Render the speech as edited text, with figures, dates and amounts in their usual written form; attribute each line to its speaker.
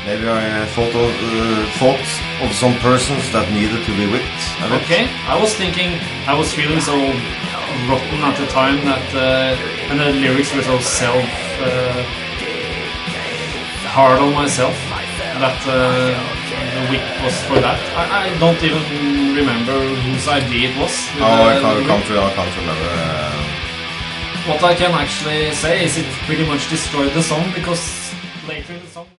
Speaker 1: Maybe I thought of some persons that needed to be whipped a bit.
Speaker 2: Okay, I was thinking, I was feeling so rotten at the time that, and the lyrics were so hard on myself that the whip was for that. I don't even remember whose idea it was.
Speaker 1: I can't remember.
Speaker 2: What I can actually say is it pretty much destroyed the song, because later in the song